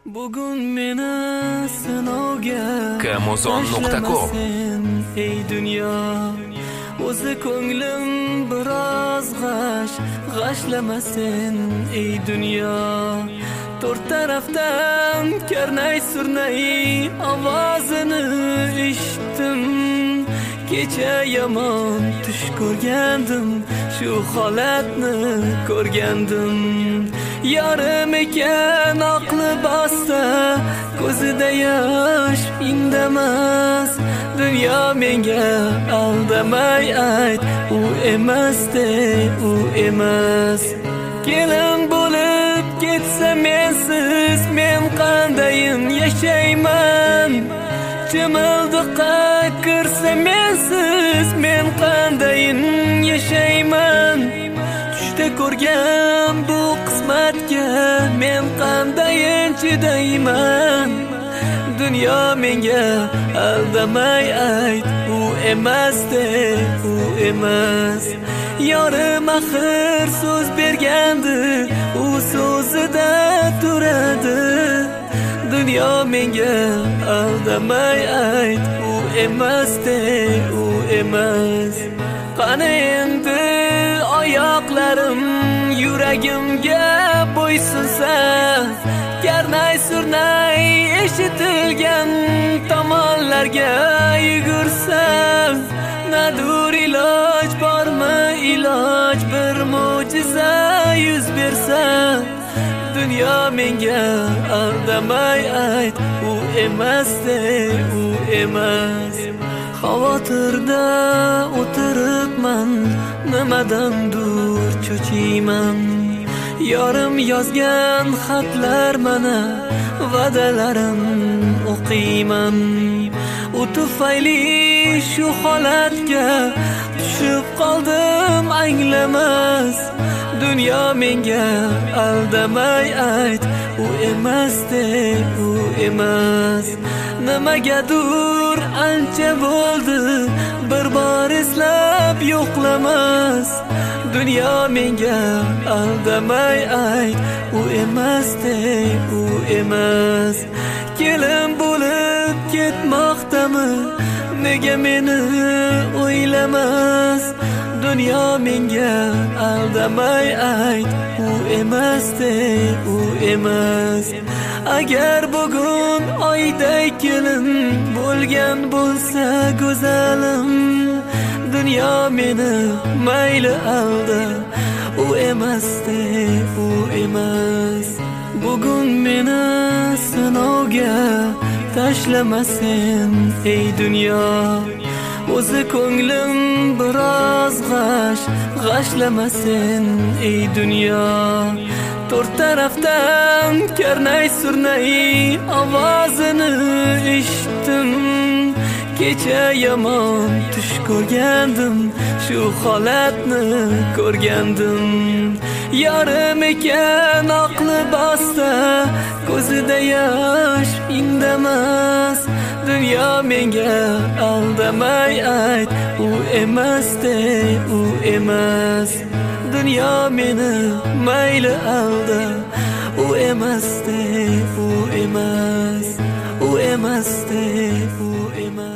Bugun meni sinovga Kamozon.com ey dunyo, o'zi ko'nglim biroz g'ashlamasin ey dunyo. To'rt tarafdan karnay surnay ovozini eshitdim. Kecha yomon tush ko'rgandim, shu holatni ko'rgandim. Yarim ekan aqli bosta, ko'zida yosh indamas. Dunyo menga aldamay ayt, u emasde, u emas. Kelin bo'lib ketsa mensiz, men qandayin yashayman? Chimildiqqa kirsa mensiz, men qandayin yashayman? Tushda ko'rgan bu qismatga men qandayin chidayman? Dunyo menga aldamay ayt, u emasde, u emas. Yorim axir so'z bergandi, u so'zida turadi. Dunyo menga aldamay ayt, u emasde, u emas. Qani endi oyoqlarim yuragimga bo'ysunsa, karnay surnay eshitilgan tomonlarga yugursam, nadur iloj bormi, iloj bir mo'jiza yuz bersa? Dunyo menga aldamay ayt, u emasde, u emas. Xavotirda o'tiribman, nimadandur cho'chiyman. Yorim yozgan xatlar mana, va'dalarim o'qiyman. U tufayli shu holatga tushib qoldim anglamas. Dunyo menga aldamay ayt, u emasde, u emas. Nimagadur ancha bo'ldi, bir bor eslab yo'qlamas. Dunyo menga aldamay ayt, u emasde, u emas. Kelin bo'lib ketmoqdami, nega meni o'ylamas? Dunyo menga aldamay ayt, u emasde, u emas. Agar bugun oyday kelin bo'lgan bo'lsa go'zalim, dunyo meni mayli alda, u emasde, u emas. Bugun meni sinovga tashlamasin ey dunyo, o'zi ko'nglim biroz g'ashlamasin ey dunyo. To'rt tarafdan karnay surnay ovozini eshitdim. Kecha yomon tush ko'rgandim, shu holatni ko'rgandim. Yarim ekan aqli bosta, ko'zida yosh indamas. Dunyo menga aldamay ayt, u emasde, u emas. Dunyo meni mayli alda, u emasde, u emas. U emasde, u emas.